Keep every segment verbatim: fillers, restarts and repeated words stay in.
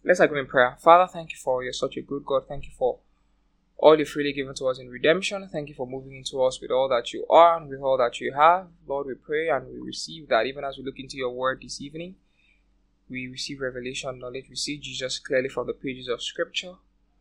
Let's agree in prayer. Father, thank you for you're such a good God. Thank you for all you've freely given to us in redemption. Thank you for moving into us with all that you are and with all that you have. Lord, we pray and we receive that even as we look into your word this evening. We receive revelation knowledge. We see Jesus clearly from the pages of scripture.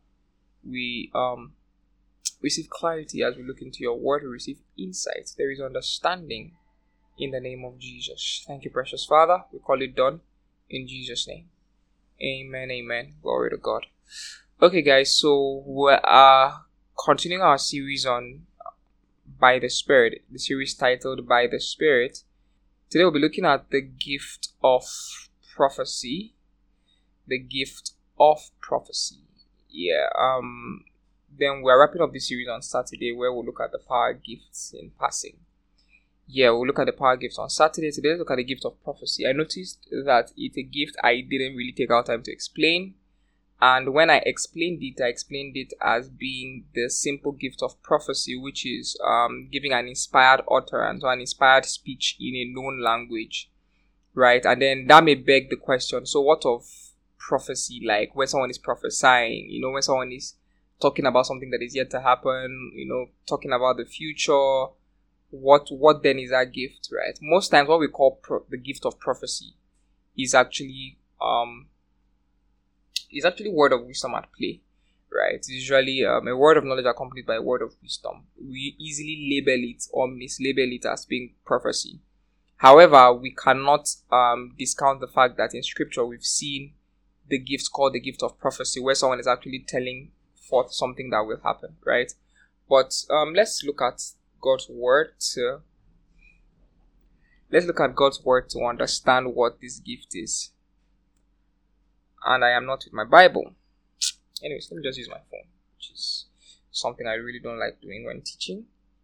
We um receive clarity as we look into your word. We receive insight. There is understanding in the name of Jesus. Thank you, precious Father. We call it done in Jesus' name. Amen, amen. Glory to God. Okay, guys, so we are continuing our series on By the Spirit, the series titled By the Spirit. Today we'll be looking at the gift of prophecy. The gift of prophecy. Yeah, um, then we're wrapping up this series on Saturday where we'll look at the power gifts in passing. Yeah, we'll look at the power gifts on Saturday. Today, let's look at the gift of prophecy. I noticed that it's a gift I didn't really take out time to explain. And when I explained it, I explained it as being the simple gift of prophecy, which is um, giving an inspired utterance or an inspired speech in a known language, right? And then that may beg the question, so what of prophecy, like when someone is prophesying, you know, when someone is talking about something that is yet to happen, you know, talking about the future, what what then is that gift, right? Most times what we call pro- the gift of prophecy is actually um is actually word of wisdom at play, right? It's usually um, a word of knowledge accompanied by a word of wisdom. We easily label it or mislabel it as being prophecy. However, we cannot um, discount the fact that in scripture we've seen the gift called the gift of prophecy, where someone is actually telling forth something that will happen, right? But um, let's look at God's word to let's look at God's word to understand what this gift is. And I am not with my Bible. Anyways, let me just use my phone, which is something I really don't like doing when teaching.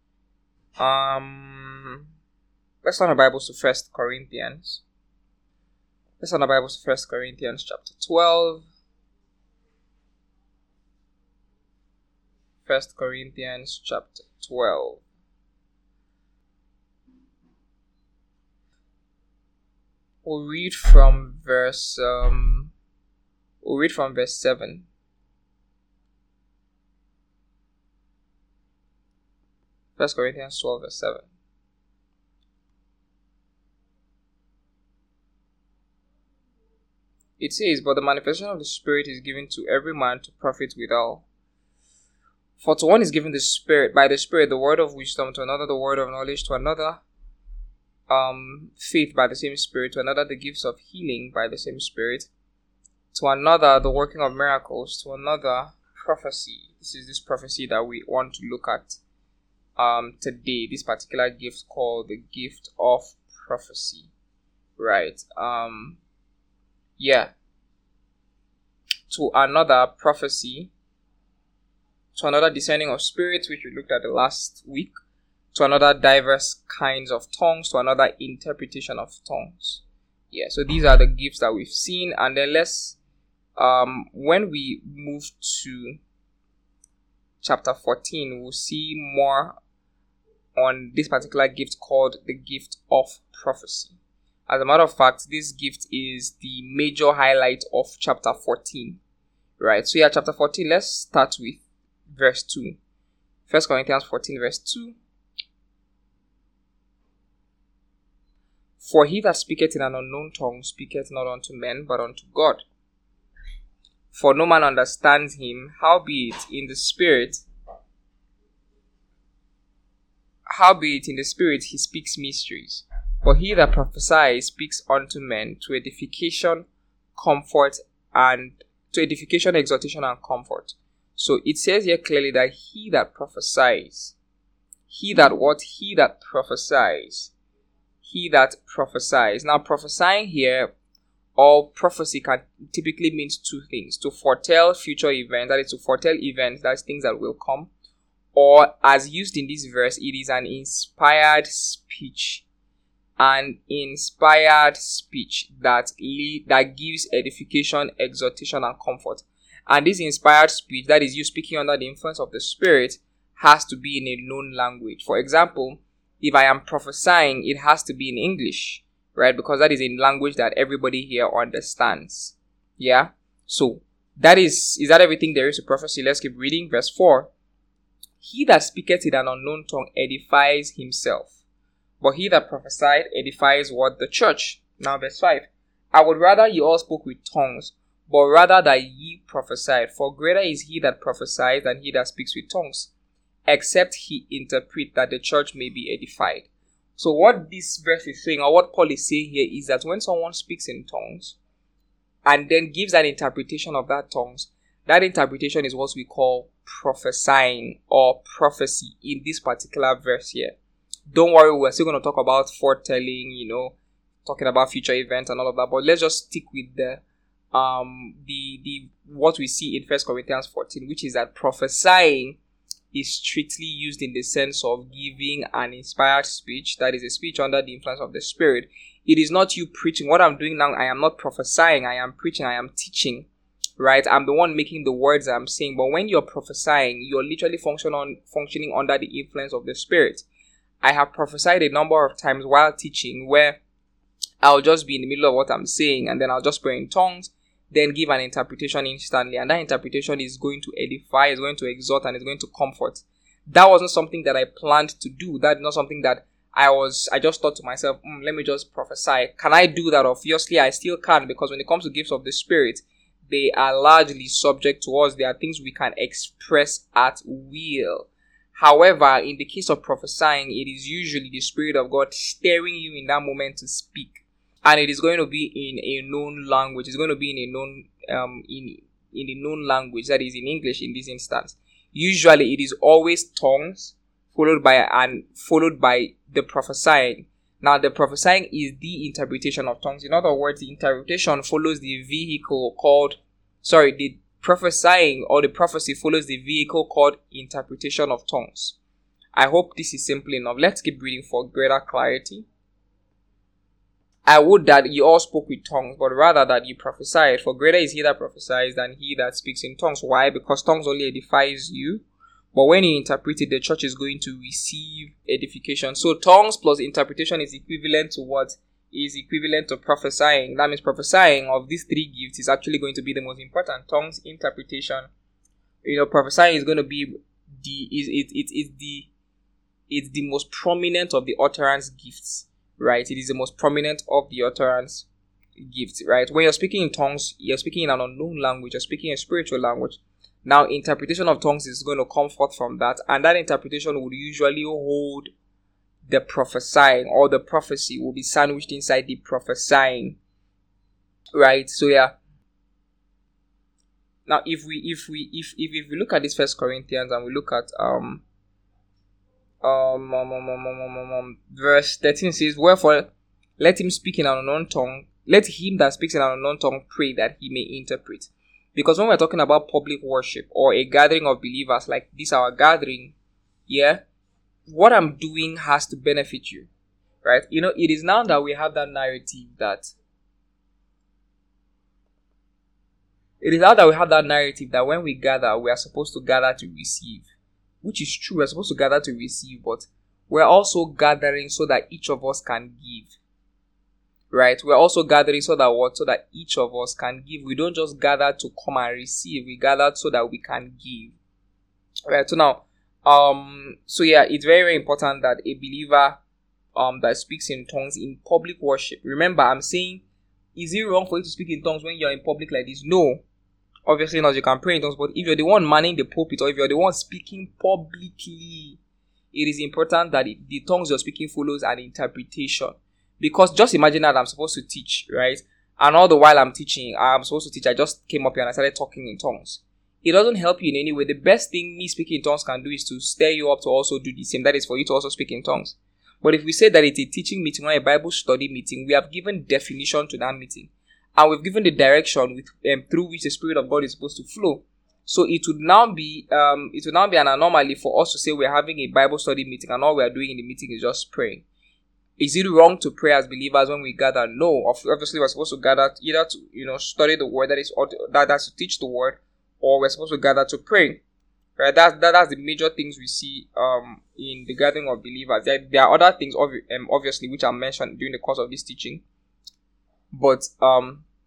Um, let's turn our Bibles to First Corinthians. Let's turn our Bibles to First Corinthians chapter twelve. First Corinthians chapter twelve. We'll read from verse um we'll read from verse seven. First Corinthians twelve verse seven. It says, "But the manifestation of the Spirit is given to every man to profit withal. For to one is given the Spirit, by the Spirit, the word of wisdom, to another the word of knowledge, to another um, faith by the same Spirit, to another the gifts of healing by the same Spirit, to another the working of miracles, to another prophecy." This is this prophecy that we want to look at um, today, this particular gift called the gift of prophecy, right? Um, yeah. To another prophecy, to another discerning of spirits, which we looked at the last week, to another diverse kinds of tongues, to another interpretation of tongues. Yeah, so these are the gifts that we've seen. And then let's, um, when we move to chapter fourteen, we'll see more on this particular gift called the gift of prophecy. As a matter of fact, this gift is the major highlight of chapter fourteen, right? So yeah, chapter fourteen, let's start with verse two. First Corinthians fourteen verse two. "For he that speaketh in an unknown tongue speaketh not unto men, but unto God. For no man understands him, howbeit in the spirit, howbeit in the spirit he speaks mysteries. But he that prophesies speaks unto men to edification, comfort, and to edification, exhortation, and comfort." So it says here clearly that he that prophesies, he that what? He that prophesies, he that prophesies. Now prophesying here, or prophecy, can typically means two things: to foretell future events, that is to foretell events, that's things that will come, or as used in this verse, it is an inspired speech. An inspired speech that lead, that gives edification, exhortation, and comfort. And this inspired speech, that is you speaking under the influence of the Spirit, has to be in a known language. For example, if I am prophesying, it has to be in English, right? Because that is a language that everybody here understands. Yeah? So that is is that everything there is to prophecy? Let's keep reading. Verse four. He that speaketh in an unknown tongue edifies himself, but he that prophesied edifies what? The church. Now verse five. I would rather ye all spoke with tongues, but rather that ye prophesied. For greater is he that prophesies than he that speaks with tongues, except he interpret, that the church may be edified. So what this verse is saying, or what Paul is saying here, is that when someone speaks in tongues and then gives an interpretation of that tongues, that interpretation is what we call prophesying or prophecy in this particular verse here. Don't worry, we're still going to talk about foretelling, you know, talking about future events and all of that, but let's just stick with the um the the what we see in First Corinthians fourteen, which is that prophesying is strictly used in the sense of giving an inspired speech, that is a speech under the influence of the Spirit. It is not you preaching. What I'm doing now, I am not prophesying, I am preaching, I am teaching, right? I'm the one making the words I'm saying. But when you're prophesying, you're literally function on, functioning under the influence of the Spirit. I have prophesied a number of times while teaching where I'll just be in the middle of what I'm saying and then I'll just pray in tongues, then give an interpretation instantly, and that interpretation is going to edify, is going to exhort, and is going to comfort. That wasn't something that I planned to do. That's not something that I was, I just thought to myself, mm, let me just prophesy. Can I do that? Obviously, I still can, because when it comes to gifts of the Spirit, they are largely subject to us. They are things we can express at will. However, in the case of prophesying, it is usually the Spirit of God stirring you in that moment to speak. And it is going to be in a known language. It's going to be in a known, um, in in a known language, that is in English in this instance. Usually, it is always tongues followed by and followed by the prophesying. Now, the prophesying is the interpretation of tongues. In other words, the interpretation follows the vehicle called, sorry, the prophesying or the prophecy follows the vehicle called interpretation of tongues. I hope this is simple enough. Let's keep reading for greater clarity. I would that you all spoke with tongues, but rather that you prophesied. For greater is he that prophesies than he that speaks in tongues. Why? Because tongues only edifies you. But when you interpret it, the church is going to receive edification. So tongues plus interpretation is equivalent to what? Is equivalent to prophesying. That means prophesying of these three gifts is actually going to be the most important. Tongues, interpretation. You know, prophesying is going to be the is it it is the it's the most prominent of the utterance gifts. Right, it is the most prominent of the utterance gifts, right? When you're speaking in tongues, you're speaking in an unknown language, you're speaking a spiritual language. Now, interpretation of tongues is going to come forth from that, and that interpretation would usually hold the prophesying, or the prophecy will be sandwiched inside the prophesying, right? So yeah. Now, if we if we if if, if we look at this First Corinthians and we look at um. Um, um, um, um, um, um, um, verse thirteen says, wherefore let him speak in an unknown tongue, let him that speaks in an unknown tongue pray that he may interpret. Because when we're talking about public worship or a gathering of believers like this, our gathering, yeah, what I'm doing has to benefit you, right? You know, it is now that we have that narrative that it is now that we have that narrative that when we gather, we are supposed to gather to receive. Which is true, we're supposed to gather to receive, but we're also gathering so that each of us can give. Right? We're also gathering so that what? So that each of us can give. We don't just gather to come and receive. We gather so that we can give. Right? So now, um, so yeah, it's very, very important that a believer um that speaks in tongues in public worship. Remember, I'm saying, is it wrong for you to speak in tongues when you're in public like this? No. Obviously not, you can pray in tongues, but if you're the one manning the pulpit, or if you're the one speaking publicly, it is important that it, the tongues you're speaking follows an interpretation. Because just imagine that I'm supposed to teach, right? And all the while I'm teaching, I'm supposed to teach, I just came up here and I started talking in tongues. It doesn't help you in any way. The best thing me speaking in tongues can do is to stir you up to also do the same. That is for you to also speak in tongues. But if we say that it's a teaching meeting or a Bible study meeting, we have given definition to that meeting. And we've given the direction with um, through which the Spirit of God is supposed to flow. So it would now be um it would now be an anomaly for us to say we're having a Bible study meeting and all we are doing in the meeting is just praying. Is it wrong to pray as believers when we gather? No. Obviously, we're supposed to gather either to you know study the word, that is, or that that's to teach the word, or we're supposed to gather to pray. Right? That's that, that's the major things we see um in the gathering of believers. There, there are other things obvi- um, obviously which I mentioned during the course of this teaching. But um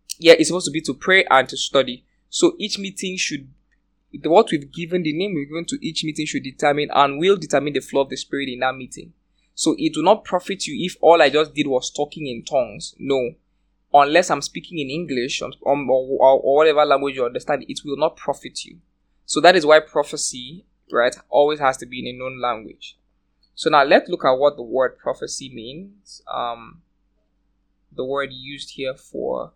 yeah, it's supposed to be to pray and to study. So each meeting should, what we've given, the name we've given to each meeting should determine and will determine the flow of the Spirit in that meeting. So it will not profit you if all I just did was talking in tongues. No. Unless I'm speaking in English or, or, or whatever language you understand, it will not profit you. So that is why prophecy, right, always has to be in a known language. So now let's look at what the word prophecy means. Um, the word used here for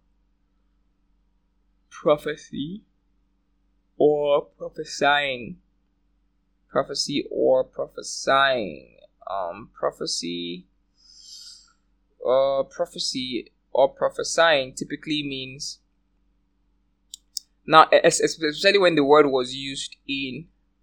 prophecy or prophesying. Prophecy or prophesying. Um, prophecy, uh, prophecy or prophesying typically means, now especially when the word was used in,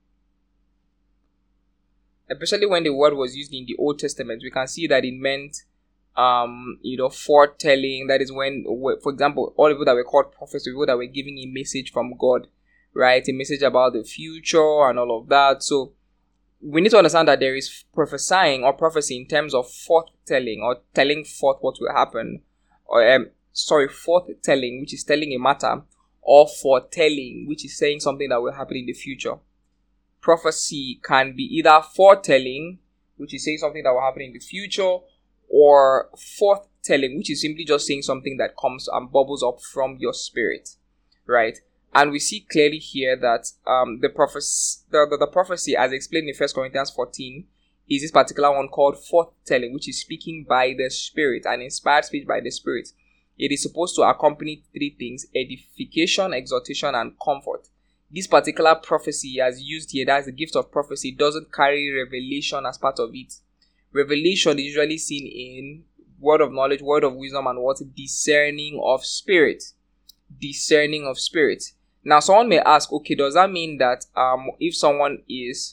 especially when the word was used in the Old Testament, we can see that it meant, um, you know, foretelling. That is when, for example, all the people that were called prophets, people that were giving a message from God, right, a message about the future and all of that. So we need to understand that there is prophesying or prophecy in terms of foretelling or telling forth what will happen, or um, sorry, foretelling, which is telling a matter, or foretelling, which is saying something that will happen in the future. Prophecy can be either foretelling, which is saying something that will happen in the future, or foretelling, which is simply just saying something that comes and bubbles up from your spirit, right? And we see clearly here that um, the, prophes- the, the, the prophecy, as explained in First Corinthians fourteen, is this particular one called foretelling, which is speaking by the Spirit, and inspired speech by the Spirit. It is supposed to accompany three things: edification, exhortation, and comfort. This particular prophecy, as used here, that's the gift of prophecy, doesn't carry revelation as part of it. Revelation is usually seen in word of knowledge, word of wisdom, and what? Discerning of spirit. Discerning of spirit. Now, someone may ask, okay, does that mean that um, if someone is,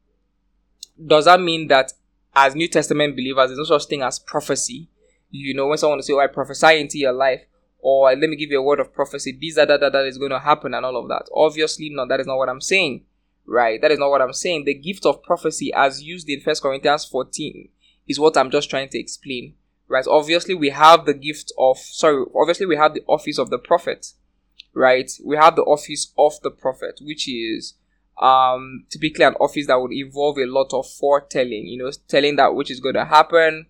does that mean that as New Testament believers, there's no such thing as prophecy? You know, when someone will say, oh, I prophesy into your life, or let me give you a word of prophecy, this, that, that, that, that is going to happen and all of that. Obviously, no, that is not what I'm saying, right? That is not what I'm saying. The gift of prophecy, as used in First Corinthians fourteen, is what I'm just trying to explain, right? Obviously, we have the gift of, sorry, obviously, we have the office of the prophet. Right, we have the office of the prophet, which is um, typically an office that would involve a lot of foretelling, you know, telling that which is going to happen,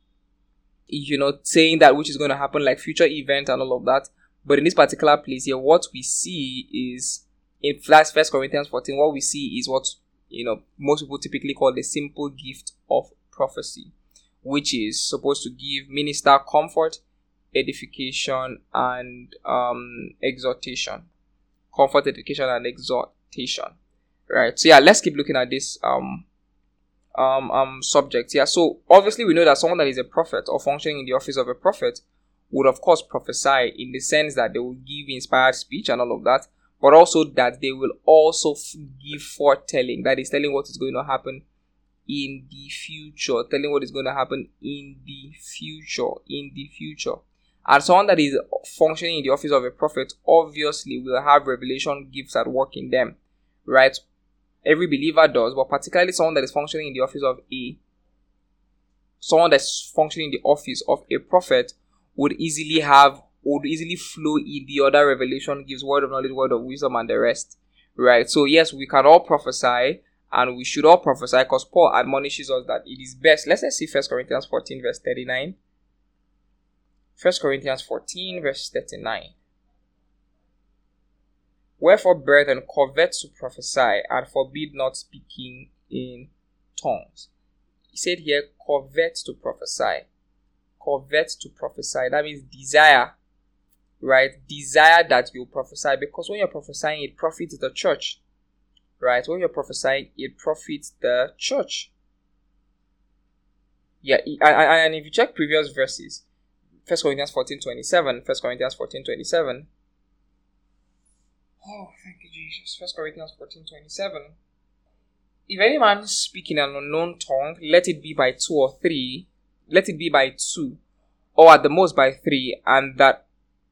you know, saying that which is going to happen, like future event and all of that. But in this particular place here, what we see is, in First Corinthians fourteen, what we see is what, you know, most people typically call the simple gift of prophecy, which is supposed to give, minister comfort, edification, and um exhortation. Comfort, edification, and exhortation. Right. So yeah, let's keep looking at this um um um subject. Yeah. So obviously we know that someone that is a prophet or functioning in the office of a prophet would of course prophesy, in the sense that they will give inspired speech and all of that, but also that they will also f- give foretelling, that is telling what is going to happen in the future, telling what is going to happen in the future, in the future. And someone that is functioning in the office of a prophet obviously will have revelation gifts at work in them, right? Every believer does, but particularly someone that is functioning in the office of a, someone that's functioning in the office of a prophet would easily have, would easily flow in the other revelation gifts, word of knowledge, word of wisdom, and the rest, right? So yes, we can all prophesy, and we should all prophesy, because Paul admonishes us that it is best. Let's, let's see First Corinthians fourteen, verse thirty-nine. First Corinthians fourteen, verse thirty-nine. Wherefore, brethren, covet to prophesy, and forbid not speaking in tongues. He said here, covet to prophesy. Covet to prophesy. That means desire, right? Desire that you prophesy, because when you're prophesying, it profits the church, right? When you're prophesying, it profits the church. Yeah, and if you check previous verses, First Corinthians fourteen twenty-seven, First Corinthians fourteen twenty-seven. Oh, thank you, Jesus. First Corinthians fourteen twenty-seven. If any man speak in an unknown tongue, let it be by two or three, let it be by two, or at the most by three, and that,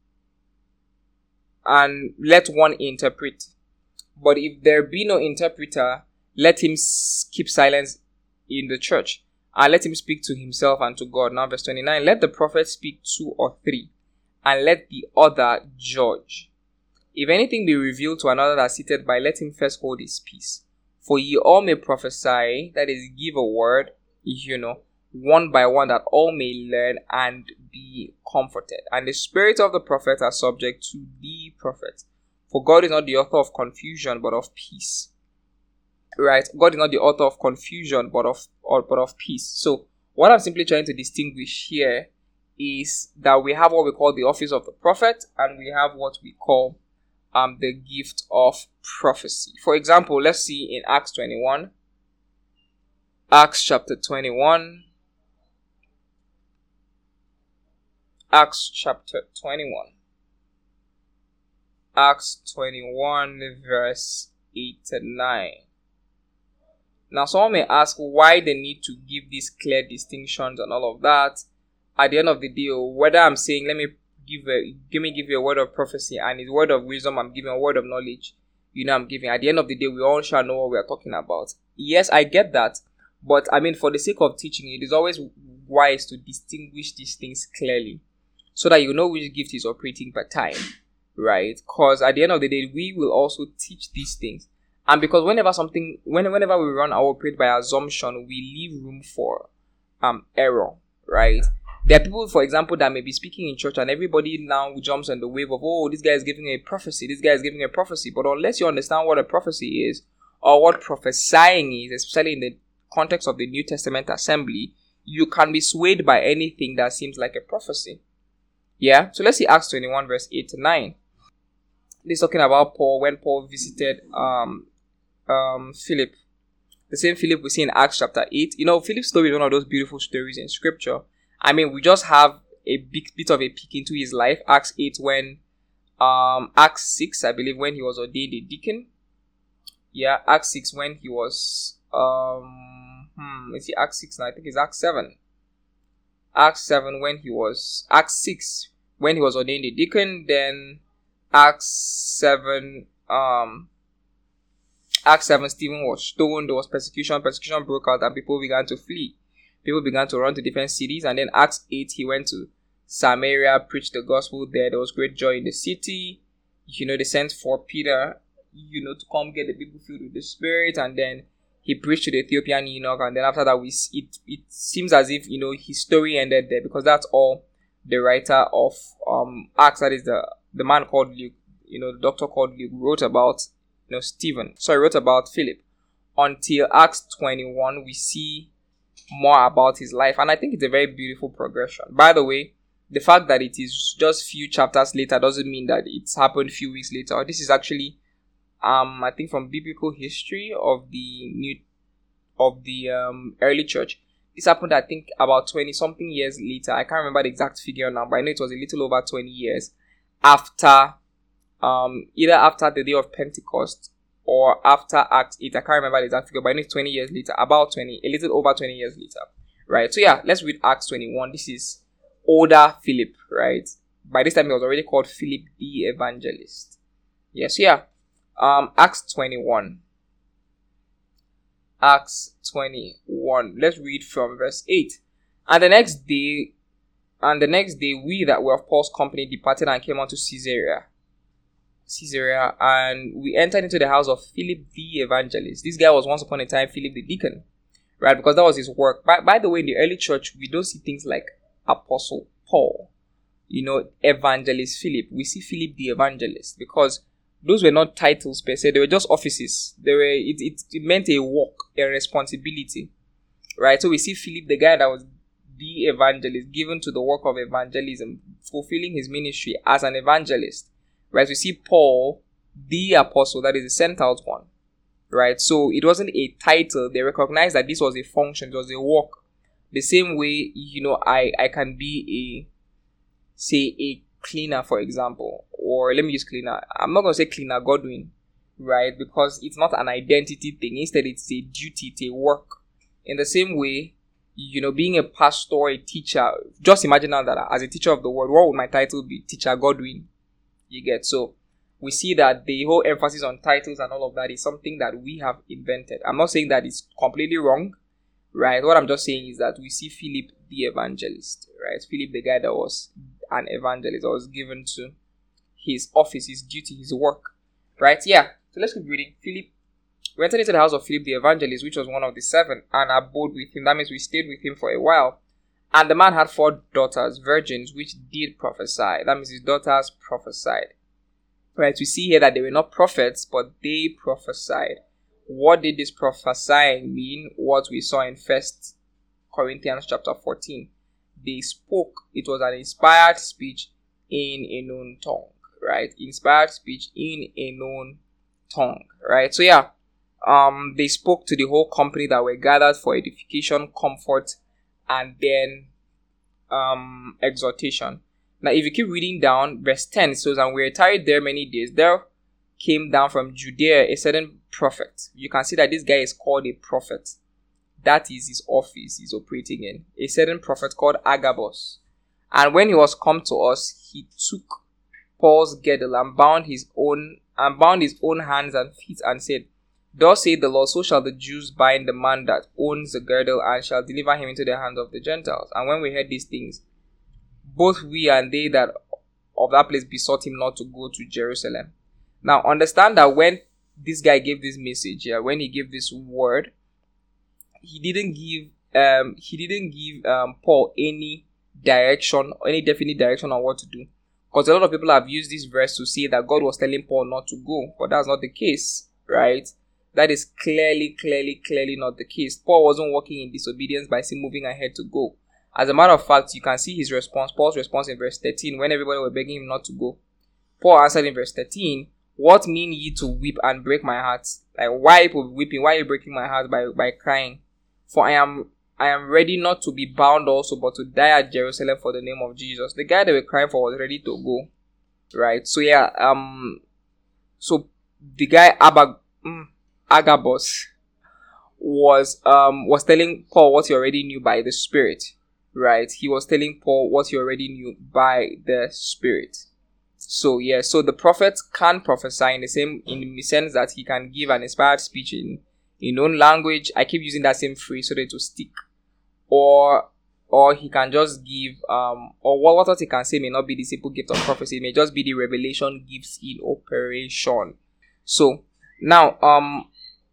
and let one interpret. But if there be no interpreter, let him keep silence in the church, and let him speak to himself and to God. Now verse twenty-nine, let the prophet speak two or three, and let the other judge. If anything be revealed to another that is seated by, let him first hold his peace. For ye all may prophesy, that is, give a word, you know, one by one, that all may learn and be comforted. And the spirit of the prophet are subject to the prophet. For God is not the author of confusion, but of peace. Right? God is not the author of confusion, but of or, but of peace. So, what I'm simply trying to distinguish here is that we have what we call the office of the prophet, and we have what we call um the gift of prophecy. For example, let's see in Acts twenty-one. Acts chapter twenty-one. Acts chapter twenty-one. Acts twenty-one verse eight to nine. Now, someone may ask why they need to give these clear distinctions and all of that. At the end of the day, whether I'm saying, let me give a, give me give you a word of prophecy, and it's a word of wisdom, I'm giving a word of knowledge, you know, I'm giving. At the end of the day, we all shall know what we are talking about. Yes, I get that, but I mean, for the sake of teaching, it is always wise to distinguish these things clearly, so that you know which gift is operating per time, right? Because at the end of the day, we will also teach these things. And because whenever something, when, whenever we run or operate by assumption, we leave room for um error, right? There are people, for example, that may be speaking in church and everybody now jumps on the wave of, oh, this guy is giving a prophecy, this guy is giving a prophecy. But unless you understand what a prophecy is, or what prophesying is, especially in the context of the New Testament assembly, you can be swayed by anything that seems like a prophecy. Yeah? So let's see Acts twenty-one verse eight to nine. This is talking about Paul, when Paul visited um um Philip. The same Philip we see in Acts chapter eight. You know, Philip's story is one of those beautiful stories in scripture. I mean, we just have a big bit of a peek into his life. Acts eight, when um Acts six, I believe, when he was ordained a deacon. Yeah, Acts six, when he was um hmm is it Acts six now? I think it's Acts seven. Acts seven, when he was Acts six, when he was ordained a deacon. Then Acts seven, um Acts seven, Stephen was stoned, there was persecution, persecution broke out, and people began to flee. People began to run to different cities. And then Acts eight, he went to Samaria, preached the gospel there. There was great joy in the city. You know, they sent for Peter, you know, to come get the people filled with the Spirit. And then he preached to the Ethiopian eunuch. And then after that, we it it seems as if, you know, his story ended there, because that's all the writer of um Acts, that is the, the man called Luke, you know, the doctor called Luke, wrote about, you know, Stephen. Sorry, wrote about Philip. Until Acts twenty-one, we see more about his life, and I think it's a very beautiful progression. By the way, the fact that it is just few chapters later doesn't mean that it's happened few weeks later. This is actually, um, I think, from biblical history of the new, of the um early church. This happened, I think, about twenty something years later. I can't remember the exact figure now, but I know it was a little over twenty years after, um, either after the day of Pentecost or after Acts eight. I can't remember the exact figure, but I know it's twenty years later, about twenty, a little over twenty years later, right? So yeah, let's read Acts twenty-one. This is older Philip, right? By this time, he was already called Philip the Evangelist. Yes, yeah. Um, Acts twenty-one. Acts twenty-one. Let's read from verse eight. And the next day, and the next day, we that were of Paul's company departed and came unto Caesarea. Caesarea, and we entered into the house of Philip the Evangelist. This guy was once upon a time Philip the Deacon, right? Because that was his work. By, by the way, in the early church, we don't see things like Apostle Paul, you know, Evangelist Philip. We see Philip the Evangelist, because those were not titles per se. They were just offices. They were it, it, it meant a work, a responsibility, right? So we see Philip, the guy that was the evangelist, given to the work of evangelism, fulfilling his ministry as an evangelist. Right, we see Paul, the apostle, that is the sent out one. Right, so it wasn't a title. They recognized that this was a function, it was a work. The same way, you know, I, I can be a, say, a cleaner, for example. Or let me use cleaner. I'm not going to say cleaner Godwin, right? Because it's not an identity thing. Instead, it's a duty, it's a work. In the same way, you know, being a pastor, a teacher, just imagine now that as a teacher of the word, what would my title be? Teacher Godwin. You get, so we see that the whole emphasis on titles and all of that is something that we have invented. I'm not saying that it's completely wrong, right? What I'm just saying is that we see Philip the Evangelist, right? Philip, the guy that was an evangelist, or was given to his office, his duty, his work. Right? Yeah. So let's keep reading. Philip, we entered into the house of Philip the evangelist, which was one of the seven, and abode with him. That means we stayed with him for a while. And the man had four daughters, virgins, which did prophesy. That means his daughters prophesied. Right? We see here that they were not prophets, but they prophesied. What did this prophesying mean? What we saw in First Corinthians chapter fourteen. They spoke. It was an inspired speech in a known tongue. Right? Inspired speech in a known tongue. Right? So yeah, um, they spoke to the whole company that were gathered for edification, comfort, and then um exhortation. Now, if you keep reading down, verse ten says, and we were tarried there many days. There came down from Judea a certain prophet. You can see that this guy is called a prophet. That is his office he's operating in. A certain prophet called Agabus. And when he was come to us, he took Paul's girdle and bound his own and bound his own hands and feet and said, thus saith the Lord, so shall the Jews bind the man that owns the girdle and shall deliver him into the hands of the Gentiles. And when we heard these things, both we and they that of that place besought him not to go to Jerusalem. Now understand that when this guy gave this message, yeah, when he gave this word, he didn't give um he didn't give um Paul any direction, any definite direction on what to do. Because a lot of people have used this verse to say that God was telling Paul not to go, but that's not the case, right? That is clearly, clearly, clearly not the case. Paul wasn't walking in disobedience by still moving ahead to go. As a matter of fact, you can see his response, Paul's response in verse thirteen, when everybody were begging him not to go. Paul answered in verse thirteen, what mean ye to weep and break my heart? Like, why are you weeping? Why are you breaking my heart by, by crying? For I am I am ready not to be bound also, but to die at Jerusalem for the name of Jesus. The guy they were crying for was ready to go. Right? So yeah, um so the guy Abag, mm, Agabus was um was telling Paul what he already knew by the Spirit. Right? He was telling Paul what he already knew by the Spirit. So yeah, so the prophet can prophesy in the same in the sense that he can give an inspired speech in in own language. I keep using that same phrase so that it will stick. Or or he can just give um or what what he can say may not be the simple gift of prophecy, it may just be the revelation gifts in operation. So now um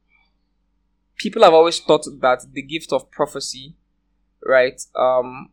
people have always thought that the gift of prophecy, right? Um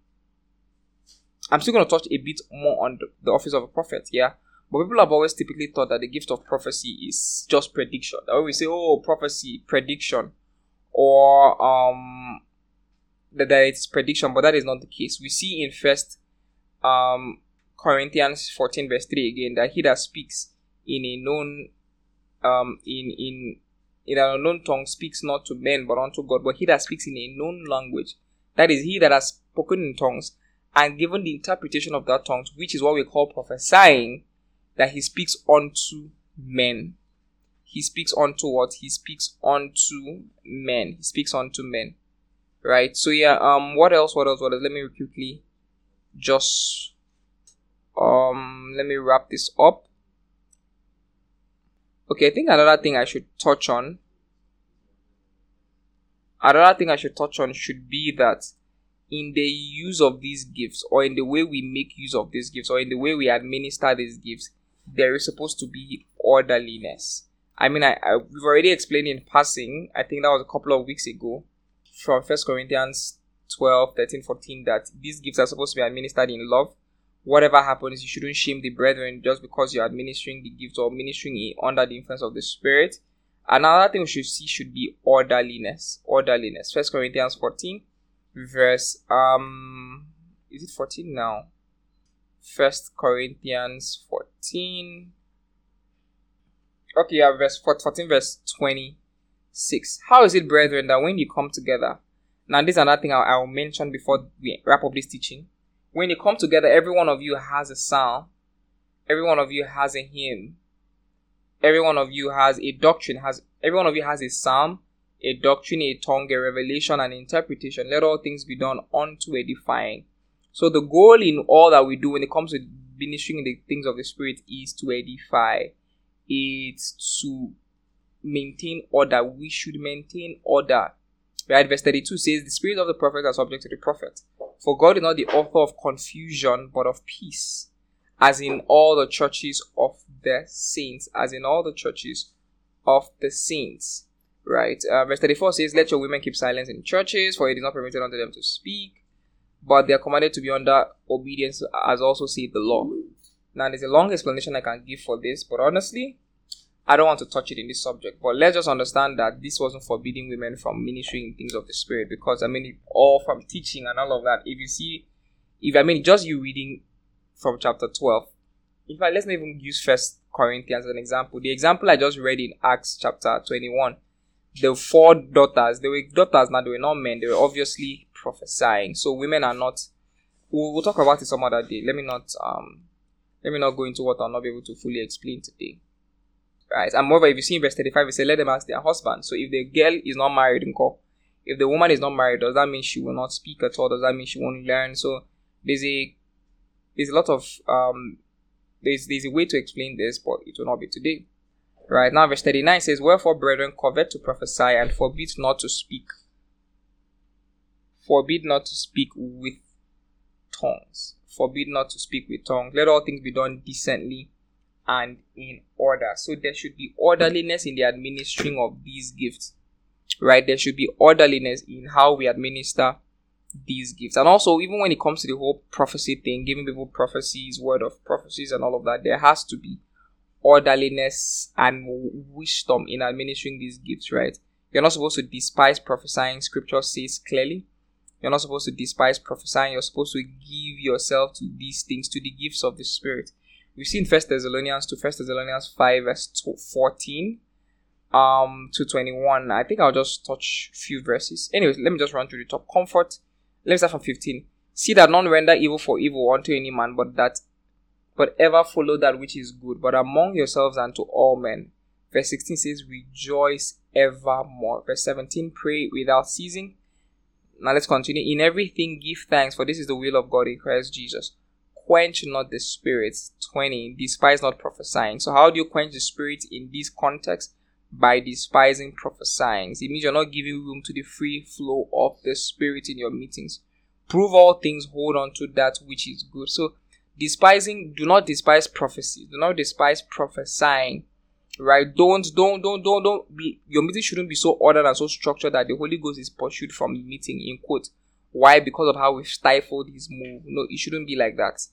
I'm still going to touch a bit more on the, the office of a prophet, yeah? But people have always typically thought that the gift of prophecy is just prediction. That when we say, oh, prophecy, prediction, or um, that, that it's prediction, but that is not the case. We see in First um, Corinthians fourteen verse three again, that he that speaks in a known, um, in, in, in an unknown tongue speaks not to men, but unto God. But he that speaks in a known language, that is he that has spoken in tongues, and given the interpretation of that tongue, which is what we call prophesying, that he speaks unto men. He speaks unto what? He speaks unto men. He speaks unto men. Right? So yeah, um, what else, what else, what else? Let me quickly just, um, let me wrap this up. Okay, I think another thing I should touch on, another thing I should touch on should be that in the use of these gifts, or in the way we make use of these gifts, or in the way we administer these gifts, there is supposed to be orderliness. I mean, I, I we've already explained in passing, I think that was a couple of weeks ago, from First Corinthians twelve, thirteen, fourteen, that these gifts are supposed to be administered in love. Whatever happens, you shouldn't shame the brethren just because you're administering the gifts or ministering under the influence of the Spirit. Another thing we should see should be orderliness. Orderliness. First Corinthians fourteen. Verse um is it fourteen now? First Corinthians fourteen. Okay, yeah, verse fourteen, verse twenty-six. How is it, brethren, that when you come together? Now, this is another thing I'll, I'll mention before we wrap up this teaching. When you come together, every one of you has a psalm, every one of you has a hymn, every one of you has a doctrine, has every one of you has a psalm, a doctrine, a tongue, a revelation, and interpretation. Let all things be done unto edifying. So the goal in all that we do when it comes to ministering the things of the Spirit is to edify. It's to maintain order. We should maintain order. Right? Verse thirty-two says, the spirit of the prophet are subject to the prophet. For God is not the author of confusion, but of peace, as in all the churches of the saints, as in all the churches of the saints. Right? Uh, verse thirty-four says, let your women keep silence in churches, for it is not permitted unto them to speak, but they are commanded to be under obedience, as also saith the law. Now, there's a long explanation I can give for this, but honestly, I don't want to touch it in this subject. But let's just understand that this wasn't forbidding women from ministering in things of the Spirit, because, I mean, all from teaching and all of that. If you see, if I mean, just you reading from chapter twelve, in fact, let's not even use First Corinthians as an example. The example I just read in Acts chapter twenty-one, the four daughters, they were daughters now, they were not men, they were obviously prophesying. So women are not, we'll, we'll talk about it some other day. Let me not, um, let me not go into what I'll not be able to fully explain today. Right? And moreover, if you see in verse thirty-five, it says, let them ask their husband. So if the girl is not married, if the woman is not married, does that mean she will not speak at all? Does that mean she won't learn? So there's a, there's a lot of, um, there's, there's a way to explain this, but it will not be today. Right, now verse thirty-nine says, wherefore, brethren, covet to prophesy, and forbid not to speak. Forbid not to speak with tongues. Forbid not to speak with tongues. Let all things be done decently and in order. So there should be orderliness in the administering of these gifts. Right, there should be orderliness in how we administer these gifts. And also, even when it comes to the whole prophecy thing, giving people prophecies, word of prophecies and all of that, there has to be orderliness and wisdom in administering these gifts, right? You're not supposed to despise prophesying. Scripture says clearly, you're not supposed to despise prophesying. You're supposed to give yourself to these things, to the gifts of the Spirit. We've seen First Thessalonians to First Thessalonians five verse fourteen um to twenty-one. I think I'll just touch a few verses. Anyways, let me just run through the top. Comfort. Let me start from fifteen. See that none render evil for evil unto any man, but that but ever follow that which is good, but among yourselves and to all men. Verse sixteen says, rejoice evermore. Verse seventeen, pray without ceasing. Now let's continue. In everything give thanks, for this is the will of God in Christ Jesus. Quench not the spirit. twenty, despise not prophesying. So how do you quench the spirit in this context? By despising prophesying. It means you're not giving room to the free flow of the Spirit in your meetings. Prove all things, hold on to that which is good. So despising, do not despise prophecy. Do not despise prophesying. Right? Don't, don't, don't, don't, don't be, your meeting shouldn't be so ordered and so structured that the Holy Ghost is pursued from the meeting, in quote. Why? Because of how we've stifled his move. No, it shouldn't be like that.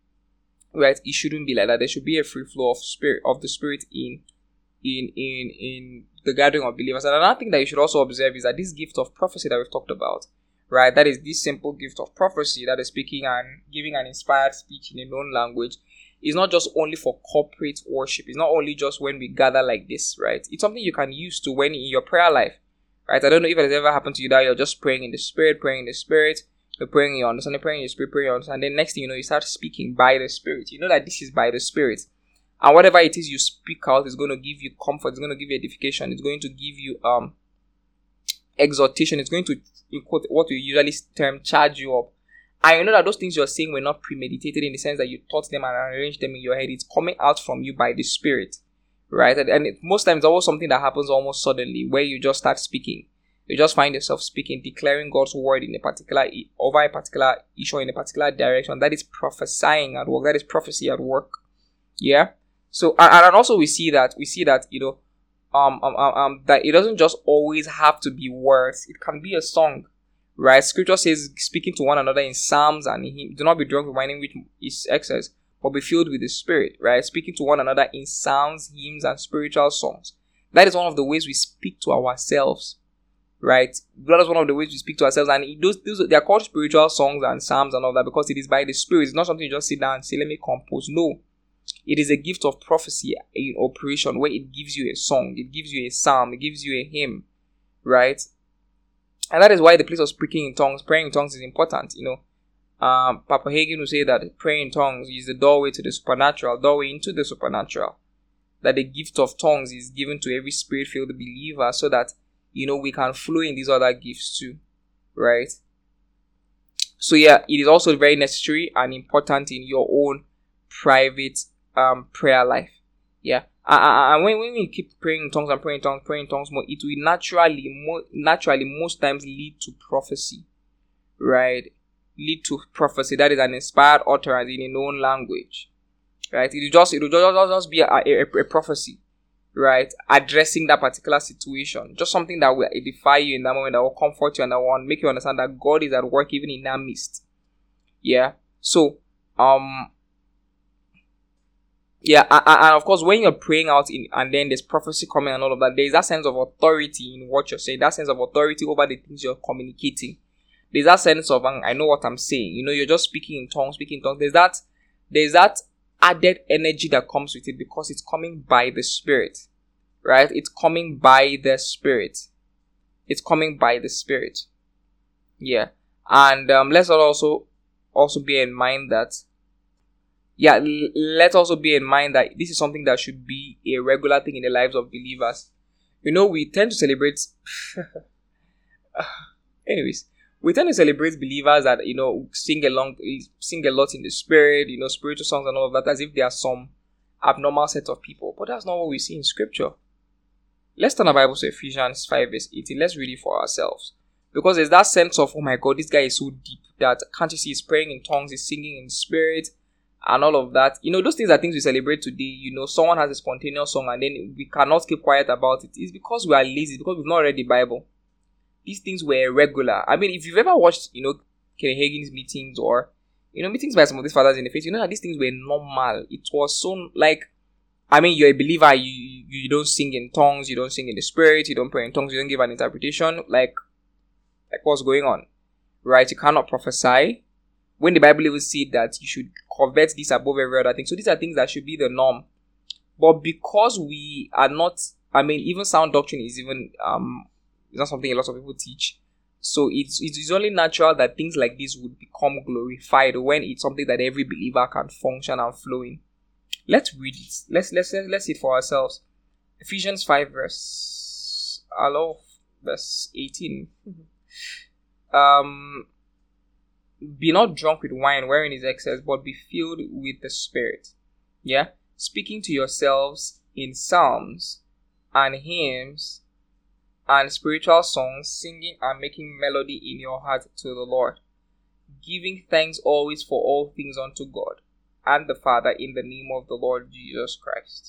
Right? It shouldn't be like that. There should be a free flow of spirit, of the Spirit in, in, in, in the gathering of believers. And another thing that you should also observe is that this gift of prophecy that we've talked about, right? That is this simple gift of prophecy, that is speaking and giving an inspired speech in a known language, is not just only for corporate worship. It's not only just when we gather like this, right? It's something you can use to when in your prayer life, right? I don't know if it has ever happened to you that you're just praying in the Spirit, praying in the Spirit, you're praying in your understanding, praying in your Spirit, praying in your understanding, and then next thing you know, you start speaking by the Spirit. You know that this is by the Spirit. And whatever it is you speak out is going to give you comfort, it's going to give you edification, it's going to give you um exhortation, it's going to, in quote, what we usually term, charge you up. And you know that those things you're saying were not premeditated, in the sense that you thought them and arranged them in your head. It's coming out from you by the Spirit, right? And, and it, most times it's always something that happens almost suddenly, where you just start speaking. You just find yourself speaking, declaring God's word in a particular, over a particular issue, in a particular direction. That is prophesying at work. That is prophecy at work. Yeah? So, and, and also we see that, we see that, you know, um, um, um, um, that it doesn't just always have to be words. It can be a song. Right? Scripture says, speaking to one another in psalms and in hymns. Do not be drunk with wine, which is excess, but be filled with the Spirit. Right? Speaking to one another in psalms, hymns, and spiritual songs. That is one of the ways we speak to ourselves. Right? That is one of the ways we speak to ourselves. And it, those, those, they are called spiritual songs and psalms and all that because it is by the Spirit. It's not something you just sit down and say, let me compose. No. It is a gift of prophecy in operation, where it gives you a song, it gives you a psalm, it gives you a hymn. Right? And that is why the place of speaking in tongues, praying in tongues is important, you know. Um, Papa Hagin will say that praying in tongues is the doorway to the supernatural, doorway into the supernatural. That the gift of tongues is given to every spirit-filled believer so that, you know, we can flow in these other gifts too, right? So yeah, it is also very necessary and important in your own private um prayer life. Yeah. And when, when we keep praying in tongues and praying in tongues, praying in tongues more, it will naturally, more, naturally, most times lead to prophecy, right? lead to prophecy. That is an inspired utterance in a known language. Right? It will just, it will just, just be a, a, a prophecy. Right? Addressing that particular situation. Just something that will edify you in that moment, that will comfort you, and that will make you understand that God is at work even in that midst. Yeah? So, um... Yeah, and, and of course, when you're praying out in, and then there's prophecy coming and all of that, there's that sense of authority in what you're saying, that sense of authority over the things you're communicating. There's that sense of, I know what I'm saying. You know, you're just speaking in tongues, speaking in tongues. There's that, there's that added energy that comes with it because it's coming by the Spirit, right? It's coming by the Spirit. It's coming by the Spirit. Yeah, and um, let's also also bear in mind that. Yeah, l- let's also bear in mind that this is something that should be a regular thing in the lives of believers. You know, we tend to celebrate... Anyways, we tend to celebrate believers that, you know, sing along, sing a lot in the Spirit, you know, spiritual songs and all of that, as if they are some abnormal set of people. But that's not what we see in Scripture. Let's turn our Bible to Ephesians five verse eighteen. Let's read it for ourselves. Because there's that sense of, oh my God, this guy is so deep that, can't you see, he's praying in tongues, he's singing in spirit, and all of that. You know, those things are things we celebrate today. You know, someone has a spontaneous song and then we cannot keep quiet about it. It's because we are lazy, because we've not read the Bible. These things were regular. I mean, if you've ever watched, you know, Kenny Hagin's meetings or, you know, meetings by some of these fathers in the faith, you know that these things were normal. It was so, like, I mean, you're a believer, you, you don't sing in tongues, you don't sing in the Spirit, you don't pray in tongues, you don't give an interpretation, like, like what's going on, right? You cannot prophesy. When the Bible even said that you should covet this above every other thing. So these are things that should be the norm. But because we are not, I mean, even sound doctrine is even, um, it's not something a lot of people teach. So it's, it's only natural that things like this would become glorified when it's something that every believer can function and flow in. Let's read it. Let's, let's, let's see it for ourselves. Ephesians five verse, hello, verse eighteen. um, Be not drunk with wine wherein is excess, but be filled with the Spirit. Yeah? Speaking to yourselves in psalms and hymns and spiritual songs, singing and making melody in your heart to the Lord, giving thanks always for all things unto God and the Father in the name of the Lord Jesus Christ.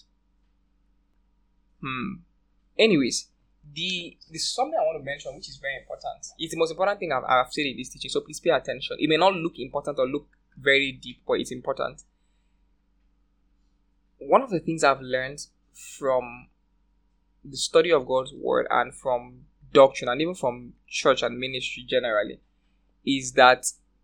Hmm. Anyways, The, there's something I want to mention which is very important. It's the most important thing I've, I've said in this teaching, so please pay attention. It may not look important or look very deep, but it's important. One of the things I've learned from the study of God's Word and from doctrine and even from church and ministry generally is that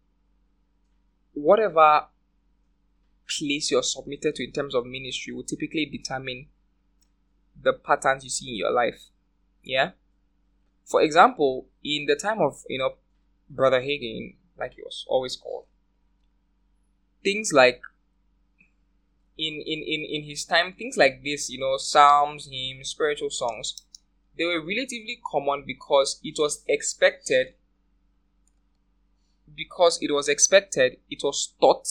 whatever place you're submitted to in terms of ministry will typically determine the patterns you see in your life. Yeah. For example, in the time of, you know, Brother Hagin, like he was always called, things like in, in, in, in his time, things like this, you know, psalms, hymns, spiritual songs, they were relatively common because it was expected, because it was expected, it was taught,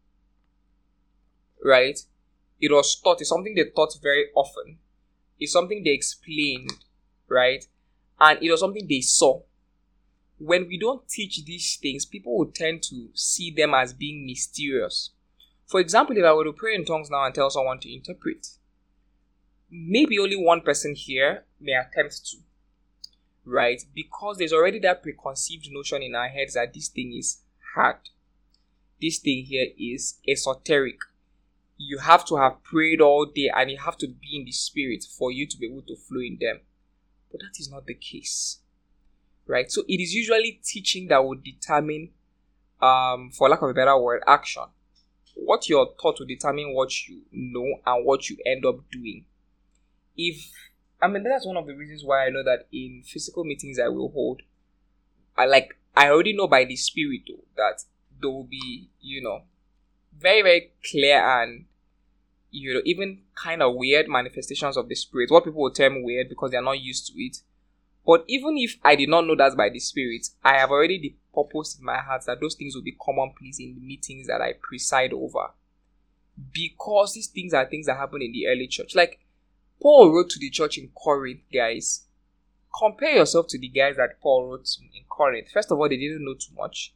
right? It was taught, it's something they taught very often. It's something they explained, right? And it was something they saw. When we don't teach these things, people will tend to see them as being mysterious. For example, if I were to pray in tongues now and tell someone to interpret, maybe only one person here may attempt to, right? Because there's already that preconceived notion in our heads that this thing is hard. This thing here is esoteric. You have to have prayed all day and you have to be in the Spirit for you to be able to flow in them. But that is not the case, right? So it is usually teaching that will determine, um, for lack of a better word, action. What you're taught will determine what you know and what you end up doing. If, I mean, that's one of the reasons why I know that in physical meetings I will hold, I like, I already know by the Spirit though, that there will be, you know, very, very clear and, you know, even kind of weird manifestations of the Spirit. What people will term weird because they are not used to it. But even if I did not know that by the Spirit, I have already purposed in my heart that those things will be commonplace in the meetings that I preside over. Because these things are things that happen in the early church. Like, Paul wrote to the church in Corinth, guys. Compare yourself to the guys that Paul wrote to in Corinth. First of all, they didn't know too much.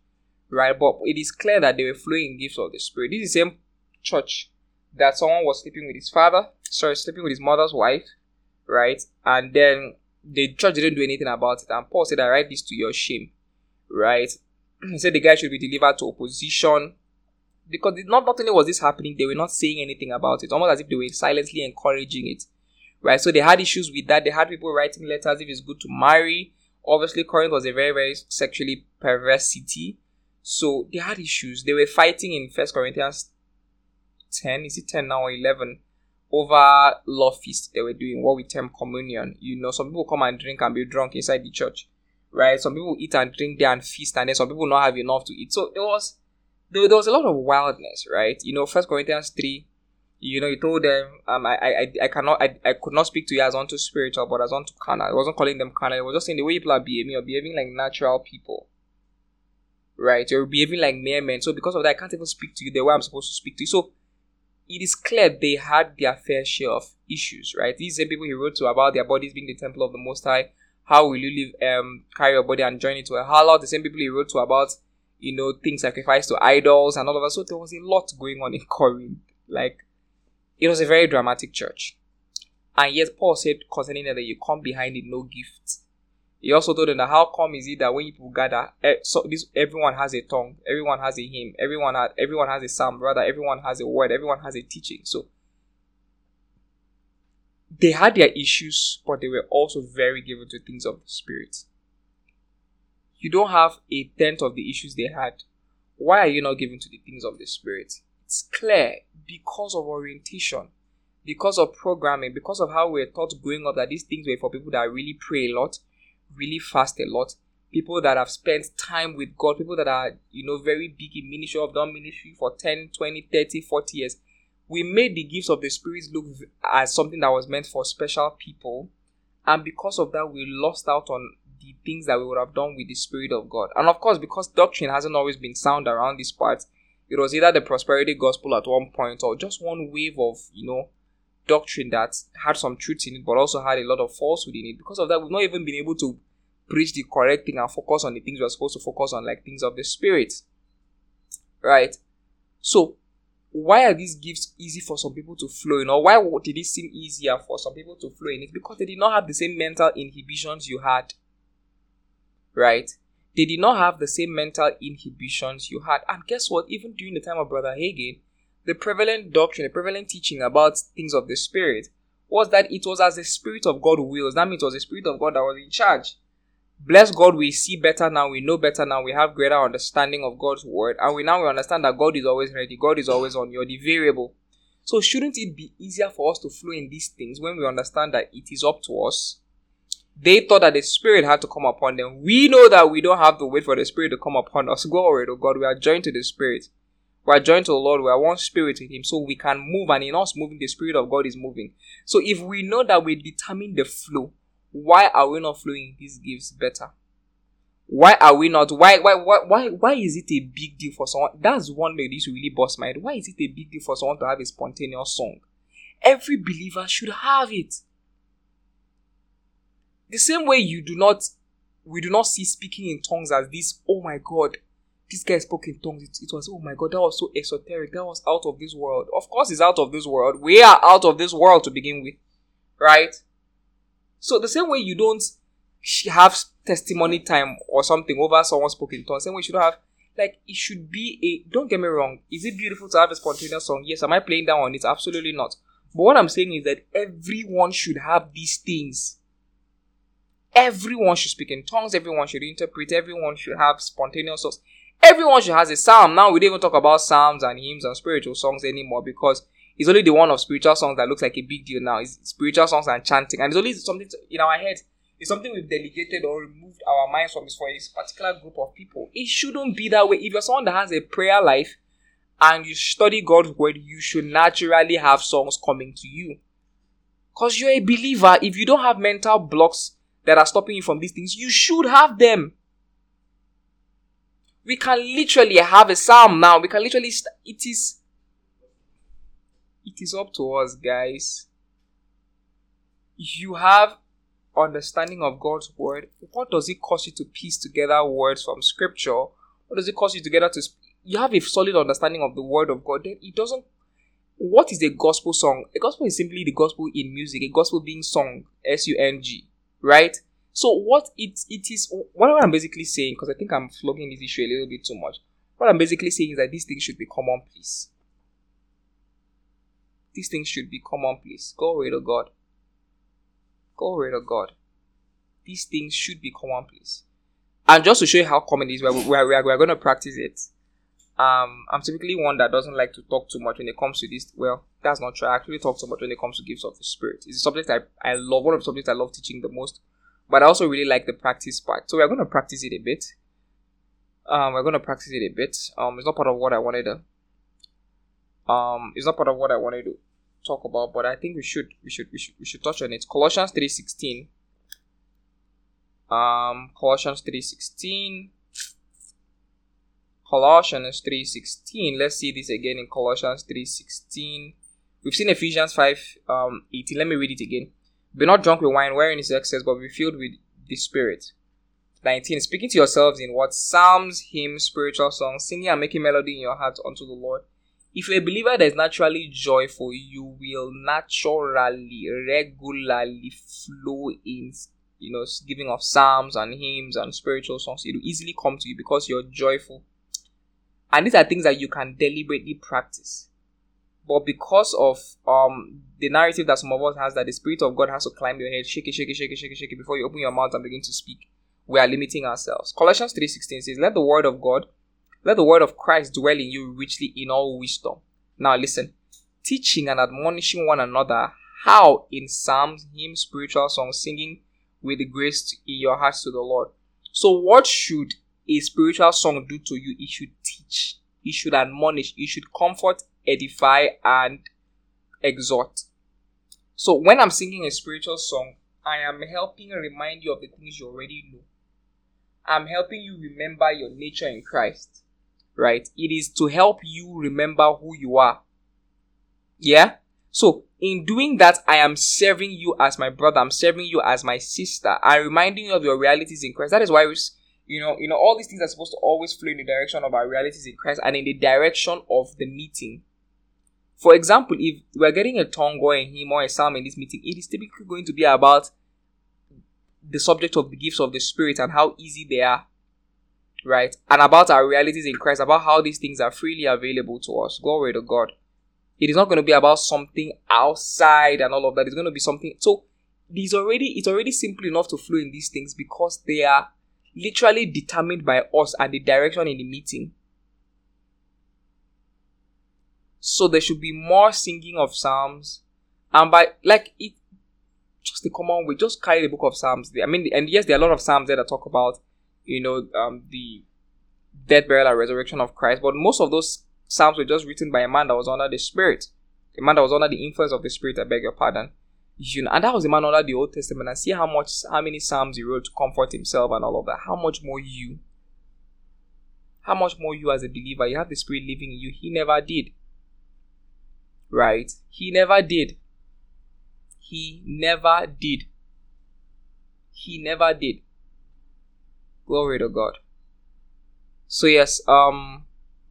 right? But it is clear that they were flowing in gifts of the Spirit. This is the same church that someone was sleeping with his father, sorry, sleeping with his mother's wife, right? And then the church didn't do anything about it. And Paul said, I write this to your shame, right? He said the guy should be delivered to opposition. Because not, not only was this happening, they were not saying anything about it, almost as if they were silently encouraging it, right? So they had issues with that. They had people writing letters if it's good to marry. Obviously, Corinth was a very, very sexually perverse city. So they had issues. They were fighting in First Corinthians ten, is it ten now or eleven, over love feast. They were doing what we term communion. You know, some people come and drink and be drunk inside the church, right? Some people eat and drink there and feast, and then some people not have enough to eat. So there was there, there was a lot of wildness, right? You know, First Corinthians three, you know, he told them, um, I, I, I cannot, I, I could not speak to you as unto spiritual, but as unto carnal. I wasn't calling them carnal. I was just saying the way people are behaving, you're behaving like natural people, right? You're behaving like mere men. So because of that, I can't even speak to you the way I'm supposed to speak to you. So it is clear they had their fair share of issues, right? These same people he wrote to about their bodies being the temple of the Most High. How will you live, um, carry your body and join it to a harlot? The same people he wrote to about, you know, things sacrificed to idols and all of that. So there was a lot going on in Corinth. Like, it was a very dramatic church. And yet Paul said concerning that you come behind it no gift. He also told them that how come is it that when people gather, eh, so this everyone has a tongue, everyone has a hymn, everyone has everyone has a psalm, rather everyone has a word, everyone has a teaching. So they had their issues, but they were also very given to things of the Spirit. You don't have a tenth of the issues they had. Why are you not given to the things of the Spirit? It's clear, because of orientation, because of programming, because of how we were taught growing up that these things were for people that really pray a lot, really fast a lot, people that have spent time with God, people that are, you know, very big in ministry, have done ministry for ten, twenty, thirty, forty years. We made the gifts of the Spirit look as something that was meant for special people, and because of that, we lost out on the things that we would have done with the Spirit of God. And of course, because doctrine hasn't always been sound around this part, it was either the prosperity gospel at one point or just one wave of, you know, doctrine that had some truth in it, but also had a lot of falsehood in it. Because of that, we've not even been able to preach the correct thing and focus on the things we're supposed to focus on, like things of the Spirit. Right? So, why are these gifts easy for some people to flow in? Or why did it seem easier for some people to flow in it? Because they did not have the same mental inhibitions you had. Right? They did not have the same mental inhibitions you had. And guess what? Even during the time of Brother Hagin, the prevalent doctrine, the prevalent teaching about things of the Spirit was that it was as the Spirit of God wills. That means it was the Spirit of God that was in charge. Bless God, we see better now, we know better now, we have greater understanding of God's word, and we now we understand that God is always ready, God is always on, you're the variable. So shouldn't it be easier for us to flow in these things when we understand that it is up to us? They thought that the Spirit had to come upon them. We know that we don't have to wait for the Spirit to come upon us. Glory to God, we are joined to the Spirit. We are joined to the Lord, we are one spirit with Him, so we can move, and in us moving, the Spirit of God is moving. So if we know that we determine the flow, why are we not flowing these gifts better? Why are we not? Why, why, why, why, why is it a big deal for someone? That's one way this really bust my head. Why is it a big deal for someone to have a spontaneous song? Every believer should have it. The same way you do not, we do not see speaking in tongues as this, oh my God, this guy spoke in tongues. It, it was, oh my God, that was so esoteric. That was out of this world. Of course it's out of this world. We are out of this world to begin with. Right? So the same way you don't have testimony time or something over someone spoken in tongues, same way you should have, like, it should be a, don't get me wrong, is it beautiful to have a spontaneous song? Yes. Am I playing down on it? Absolutely not. But what I'm saying is that everyone should have these things. Everyone should speak in tongues, everyone should interpret, everyone should have spontaneous songs. Everyone should have a psalm. Now we don't even talk about psalms and hymns and spiritual songs anymore, because it's only the one of spiritual songs that looks like a big deal now. It's spiritual songs and chanting. And it's only something to, in our heads. It's something we've delegated or removed our minds from. It's for a particular group of people. It shouldn't be that way. If you're someone that has a prayer life and you study God's word, you should naturally have songs coming to you. Because you're a believer. If you don't have mental blocks that are stopping you from these things, you should have them. We can literally have a psalm now. We can literally, st- it is... It is up to us, guys. You have understanding of God's word. What does it cost you to piece together words from scripture? What does it cost you to get out to speak? You have a solid understanding of the word of God, then it doesn't. What is a gospel song? A gospel is simply the gospel in music, a gospel being sung, S U N G, right? So what it it is, what I'm basically saying, because I think I'm flogging this issue a little bit too much. What I'm basically saying is that these things should be commonplace. These things should be commonplace. Glory to God. Glory to God. These things should be commonplace. And just to show you how common it is, we're, we're, we're, we're going to practice it. Um, I'm typically one that doesn't like to talk too much when it comes to this. Well, that's not true. I actually talk too much when it comes to gifts of the Spirit. It's a subject I, I love, one of the subjects I love teaching the most. But I also really like the practice part. So we're going to practice it a bit. Um, we're going to practice it a bit. Um, it's not part of what I wanted to. Um, it's not part of what I wanted to talk about, but I think we should, we should, we should, we should touch on it. Colossians three sixteen. Um, Colossians three sixteen. Colossians three sixteen. Let's see this again in Colossians three sixteen. We've seen Ephesians five um eighteen. Let me read it again. Be not drunk with wine wherein is excess, but be filled with the Spirit. nineteen. Speaking to yourselves in what? Psalms, hymns, spiritual songs, singing and making melody in your heart unto the Lord. If you're a believer that is naturally joyful, you will naturally, regularly flow in, you know, giving of psalms and hymns and spiritual songs. It will easily come to you because you're joyful. And these are things that you can deliberately practice. But because of um the narrative that some of us has, that the Spirit of God has to climb your head, shake it, shake it, shake it, shake it, shake it, before you open your mouth and begin to speak, we are limiting ourselves. Colossians three sixteen says, let the word of God, let the word of Christ dwell in you richly in all wisdom. Now listen, teaching and admonishing one another how in psalms, hymns, spiritual songs, singing with the grace in your hearts to the Lord. So what should a spiritual song do to you? It should teach, it should admonish, it should comfort, edify, and exhort. So when I'm singing a spiritual song, I am helping remind you of the things you already know. I'm helping you remember your nature in Christ, right? It is to help you remember who you are. Yeah? So in doing that, I am serving you as my brother. I'm serving you as my sister. I'm reminding you of your realities in Christ. That is why we, you know, you know, all these things are supposed to always flow in the direction of our realities in Christ and in the direction of the meeting. For example, if we're getting a tongue or a hymn or a psalm in this meeting, it is typically going to be about the subject of the gifts of the Spirit and how easy they are, right? And about our realities in Christ, about how these things are freely available to us. Glory to God. It is not going to be about something outside and all of that. It's going to be something. So it's already, it's already simple enough to flow in these things because they are literally determined by us and the direction in the meeting. So there should be more singing of psalms, and by like it, just the common way, just carry the book of Psalms. I mean, and yes, there are a lot of psalms there that talk about, you know, um, the death, burial, and resurrection of Christ. But most of those psalms were just written by a man that was under the Spirit, a man that was under the influence of the Spirit. I beg your pardon. You know, and that was a man under the Old Testament. And see how much, how many psalms he wrote to comfort himself and all of that. How much more you? How much more you as a believer? You have the Spirit living in you. He never did. Right? He never did. He never did. He never did. Glory to God. So yes, um,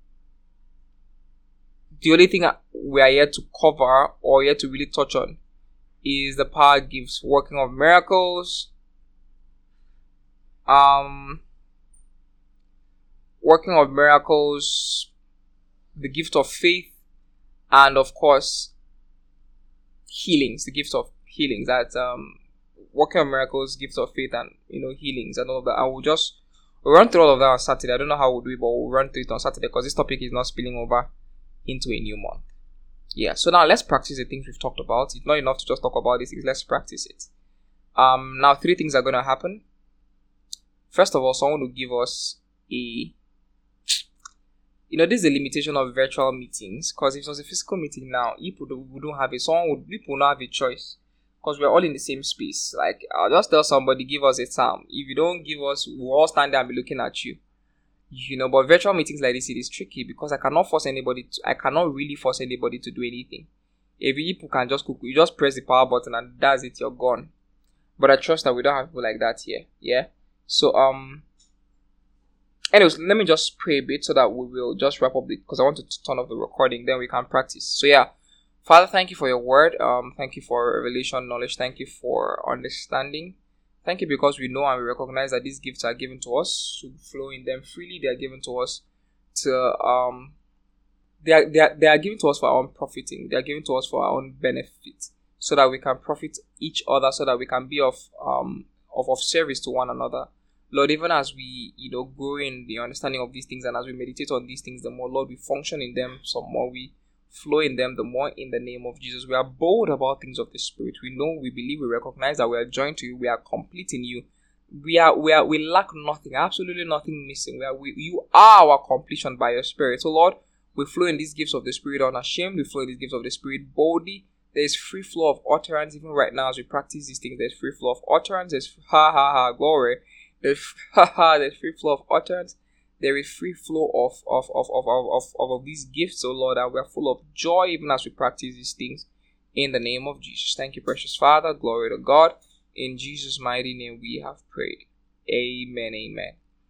the only thing we are yet to cover or yet to really touch on is the power gifts, working of miracles, um, working of miracles, the gift of faith, and of course, healings, the gift of healings. That's um, working of miracles, gifts of faith, and you know, healings and all of that. And we'll just we'll run through all of that on Saturday. I don't know how we'll do it, but we'll run through it on Saturday because this topic is not spilling over into a new month. Yeah. So now let's practice the things we've talked about. It's not enough to just talk about these things. Let's practice it. Um. Now, three things are going to happen. First of all, someone will give us a. You know, this is a limitation of virtual meetings, because if it was a physical meeting now, people do, we don't have it. Someone would, people will not have a choice, because we're all in the same space. Like, I'll just tell somebody, give us a psalm. If you don't give us, we'll all stand there and be looking at you. You know, but virtual meetings like this, it is tricky, because I cannot force anybody to, I cannot really force anybody to do anything. If people can just cook, you just press the power button and that's it, you're gone. But I trust that we don't have people like that here. Yeah? So, um, anyways, let me just pray a bit so that we will just wrap up the, because I want to turn off the recording, then we can practice. So yeah, Father, thank you for your word. Um, thank you for revelation knowledge. Thank you for understanding. Thank you because we know and we recognize that these gifts are given to us to flow in them freely. They are given to us to um, they are they are they are given to us for our own profiting. They are given to us for our own benefit, so that we can profit each other, so that we can be of um of, of service to one another. Lord, even as we, you know, grow in the understanding of these things and as we meditate on these things, the more, Lord, we function in them, some more we flow in them, the more in the name of Jesus. We are bold about things of the Spirit. We know, we believe, we recognize that we are joined to you. We are complete in you. We are, we are, we lack nothing, absolutely nothing missing. We are, we, you are our completion by your Spirit. So, Lord, we flow in these gifts of the Spirit unashamed. We flow in these gifts of the Spirit boldly. There is free flow of utterance, even right now as we practice these things. There's free flow of utterance. There's ha ha ha glory. There's haha, there's free flow of utterance. There is free flow of of of of of of, of, of these gifts, oh Lord, and we are full of joy even as we practice these things. In the name of Jesus. Thank you, precious Father. Glory to God. In Jesus' mighty name we have prayed. Amen. Amen.